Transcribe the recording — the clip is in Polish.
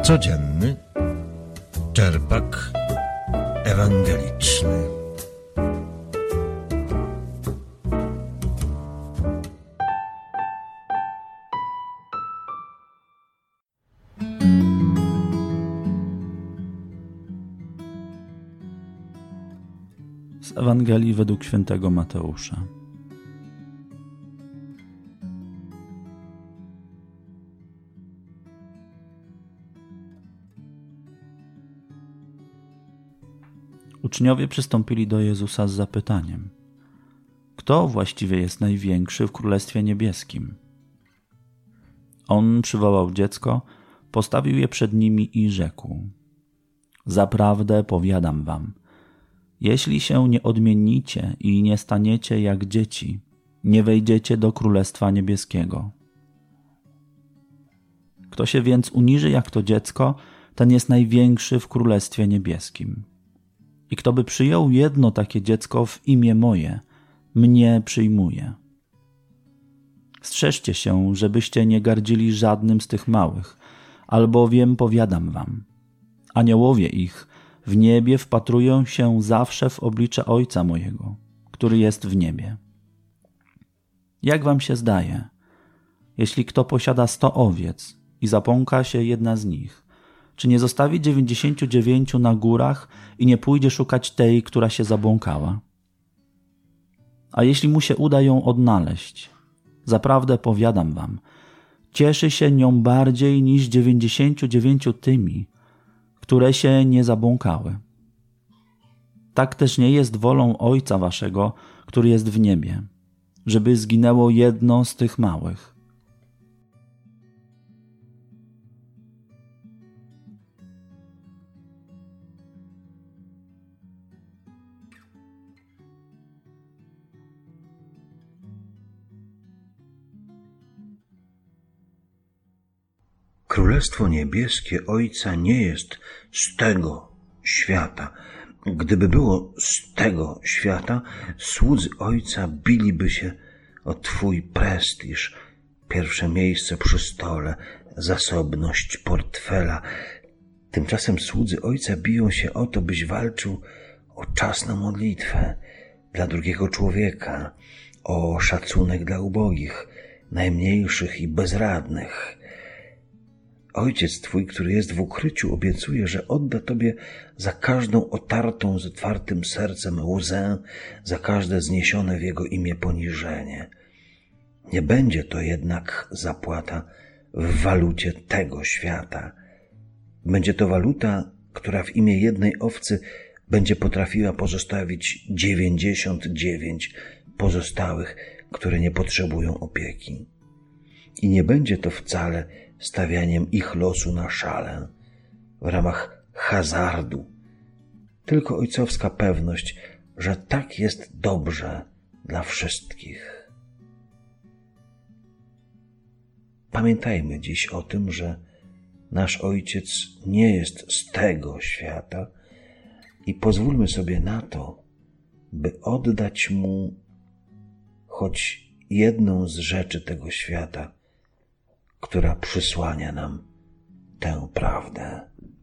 Codzienny czerpak ewangeliczny. Z Ewangelii według świętego Mateusza. Uczniowie przystąpili do Jezusa z zapytaniem: kto właściwie jest największy w Królestwie Niebieskim? On przywołał dziecko, postawił je przed nimi i rzekł: zaprawdę powiadam wam, jeśli się nie odmienicie i nie staniecie jak dzieci, nie wejdziecie do Królestwa Niebieskiego. Kto się więc uniży jak to dziecko, ten jest największy w Królestwie Niebieskim. I kto by przyjął jedno takie dziecko w imię moje, mnie przyjmuje. Strzeżcie się, żebyście nie gardzili żadnym z tych małych, albowiem powiadam wam, aniołowie ich w niebie wpatrują się zawsze w oblicze Ojca mojego, który jest w niebie. Jak wam się zdaje, jeśli kto posiada 100 owiec i zapąka się jedna z nich, czy nie zostawi 99 na górach i nie pójdzie szukać tej, która się zabłąkała? A jeśli mu się uda ją odnaleźć, zaprawdę powiadam wam, cieszy się nią bardziej niż 99 tymi, które się nie zabłąkały. Tak też nie jest wolą Ojca waszego, który jest w niebie, żeby zginęło jedno z tych małych. Królestwo Niebieskie Ojca nie jest z tego świata. Gdyby było z tego świata, słudzy Ojca biliby się o Twój prestiż, pierwsze miejsce przy stole, zasobność portfela. Tymczasem słudzy Ojca biją się o to, byś walczył o czas na modlitwę dla drugiego człowieka, o szacunek dla ubogich, najmniejszych i bezradnych. Ojciec Twój, który jest w ukryciu, obiecuje, że odda Tobie za każdą otartą z otwartym sercem łzę, za każde zniesione w Jego imię poniżenie. Nie będzie to jednak zapłata w walucie tego świata. Będzie to waluta, która w imię jednej owcy będzie potrafiła pozostawić 99 pozostałych, które nie potrzebują opieki. I nie będzie to wcale stawianiem ich losu na szalę, w ramach hazardu, tylko ojcowska pewność, że tak jest dobrze dla wszystkich. Pamiętajmy dziś o tym, że nasz Ojciec nie jest z tego świata i pozwólmy sobie na to, by oddać Mu choć jedną z rzeczy tego świata, która przysłania nam tę prawdę.